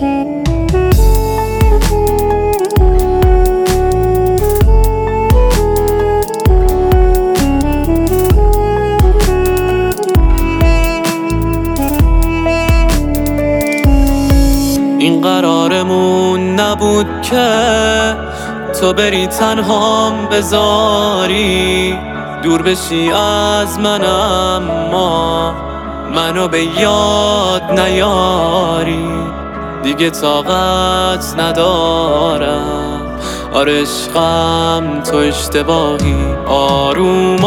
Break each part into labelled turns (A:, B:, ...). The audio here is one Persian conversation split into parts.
A: این قرارمون نبود که تو بری تنهام بذاری، دور بشی از من اما منو به یاد نیاری. دیگه طاقت ندارم، آره عشقم تو اشتباهی. آروم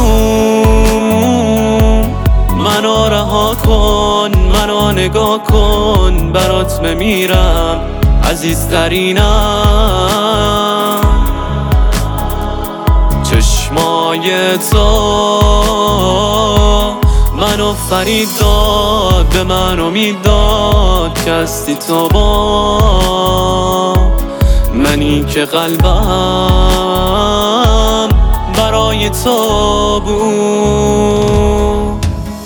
A: آروم منو رها کن، منو نگاه کن، برات بمیرم عزیزترینم. چشمای تو منو فرید داد، به من امید داد که هستی تو با منی که قلبم برای تو بود.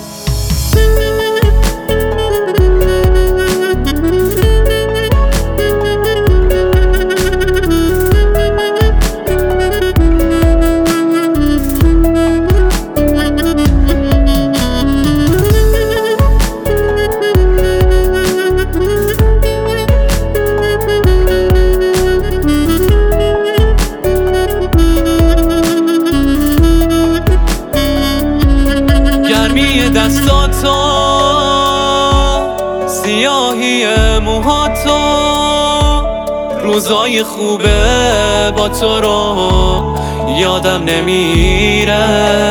A: گرمی دستاتو، سیاهی موهاتو، روزای خوبه با تو رو یادم نمیره.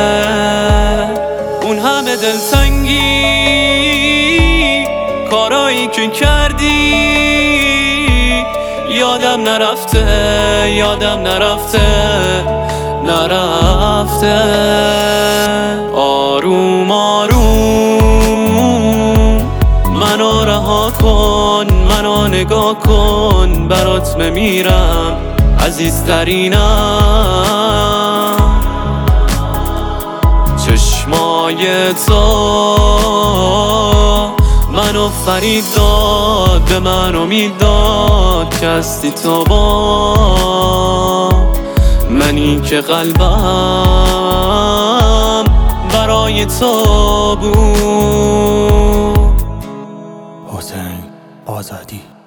A: اون همه دلتنگی، کارایی که کردی یادم نرفته، یادم نرفته، نرفته. آروم آروم منو رها کن، منو نگاه کن، برات بمیرم عزیزترینم. چشمای تو منو فرید داد، به من امید داد که هستی تو با منی که قلبم برای تو بود.
B: حسین آزادی.